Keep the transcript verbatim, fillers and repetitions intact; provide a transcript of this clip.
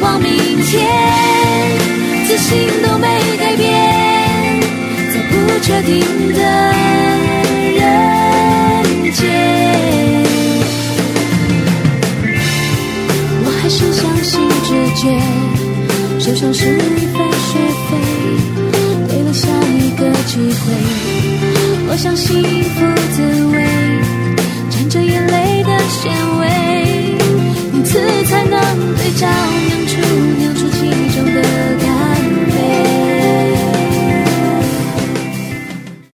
望明天，自信都没改变，在不确定的人间，我还是相信直觉，手上是一份学费，给了下一个机会，我想幸福滋味